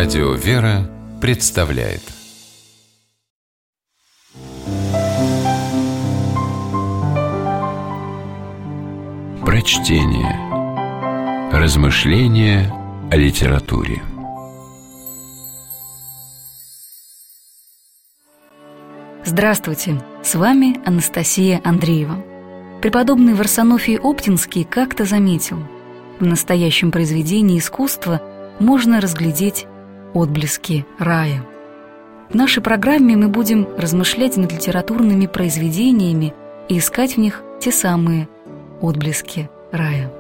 Радио «Вера» представляет Прочтение. Размышления о литературе. Здравствуйте, с вами Анастасия Андреева. Преподобный Варсонофий Оптинский как-то заметил: в настоящем произведении искусства можно разглядеть отблески рая. В нашей программе мы будем размышлять над литературными произведениями и искать в них те самые отблески рая.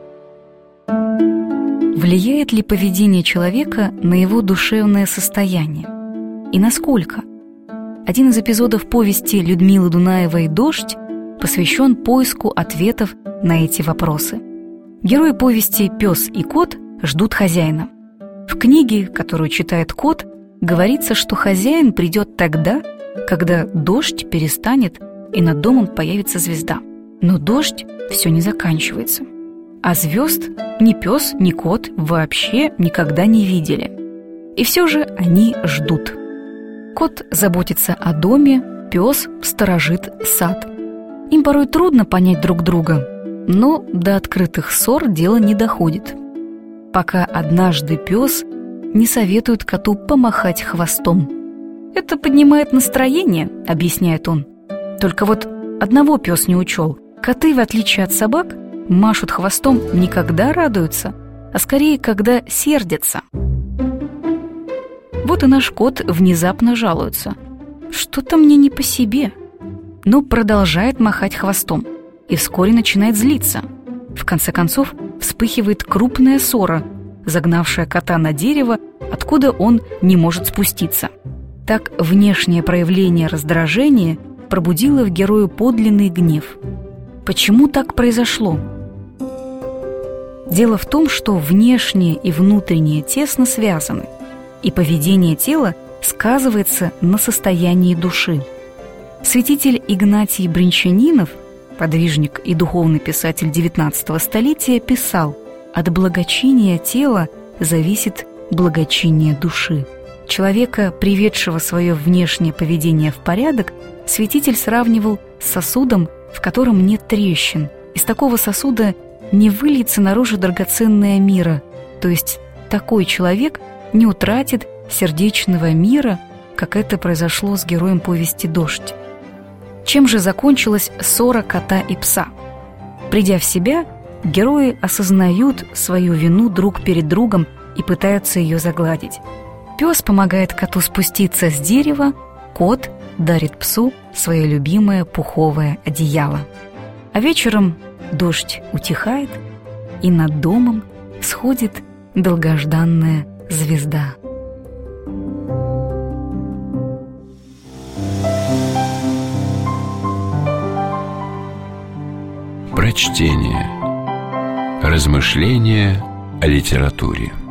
Влияет ли поведение человека на его душевное состояние? И насколько? Один из эпизодов повести Людмилы Дунаевой «Дождь» посвящен поиску ответов на эти вопросы. Герои повести «Пес и кот» ждут хозяина. В книге, которую читает кот, говорится, что хозяин придет тогда, когда дождь перестанет и над домом появится звезда. Но дождь все не заканчивается. А звезд ни пес, ни кот вообще никогда не видели. И все же они ждут. Кот заботится о доме, пес сторожит сад. Им порой трудно понять друг друга, но до открытых ссор дело не доходит. Пока однажды пес не советует коту помахать хвостом. «Это поднимает настроение», — объясняет он. Только вот одного пес не учел. Коты, в отличие от собак, машут хвостом не когда радуются, а скорее, когда сердятся. Вот и наш кот внезапно жалуется: «Что-то мне не по себе», но продолжает махать хвостом и вскоре начинает злиться. В конце концов вспыхивает крупная ссора, загнавшая кота на дерево, откуда он не может спуститься. Так внешнее проявление раздражения пробудило в герое подлинный гнев. Почему так произошло? Дело в том, что внешнее и внутреннее тесно связаны, и поведение тела сказывается на состоянии души. Святитель Игнатий Бринчанинов, подвижник и духовный писатель XIX столетия, писал: «От благочиния тела зависит благочиние души». Человека, приведшего свое внешнее поведение в порядок, святитель сравнивал с сосудом, в котором нет трещин. Из такого сосуда не выльется наружу драгоценная мира, то есть такой человек не утратит сердечного мира, как это произошло с героем повести «Дождь». Чем же закончилась ссора кота и пса? Придя в себя, герои осознают свою вину друг перед другом и пытаются ее загладить. Пес помогает коту спуститься с дерева, кот дарит псу свое любимое пуховое одеяло. А вечером дождь утихает, и над домом всходит долгожданная звезда. Прочтение. Размышления о литературе.